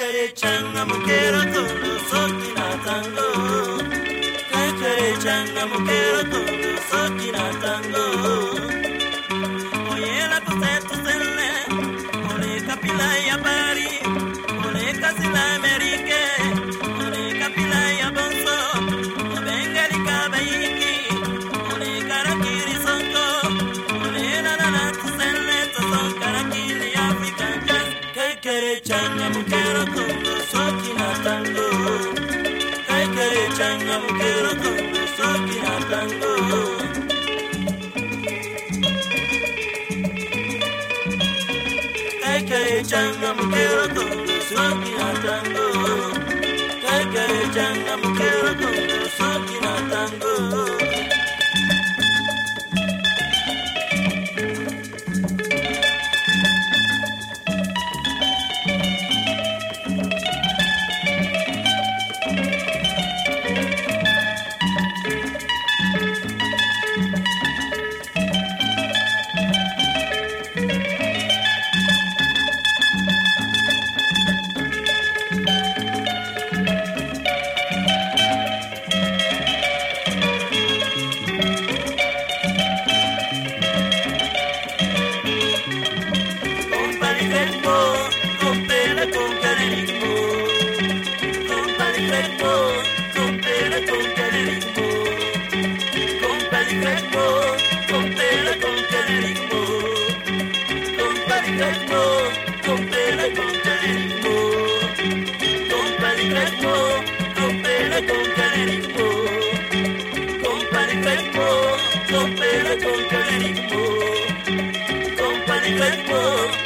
changa mukero kono soki na tango. Kekere changa mukero kono soki na tango. Oye la coseto selle, ole kapila ya bari, ole kasila amerike, ole kapila ya bonso, obengali kabaiki, ole karakiri sonko, ole la la la selle to son karakiri Africa jazz. Kekere changa mukero kono soki na tango. Kekere changa mukero kono soki na tango. Kekere changa mukero kono soki na tango. Kekere changa mukero kono soki na tango. Company Crespo,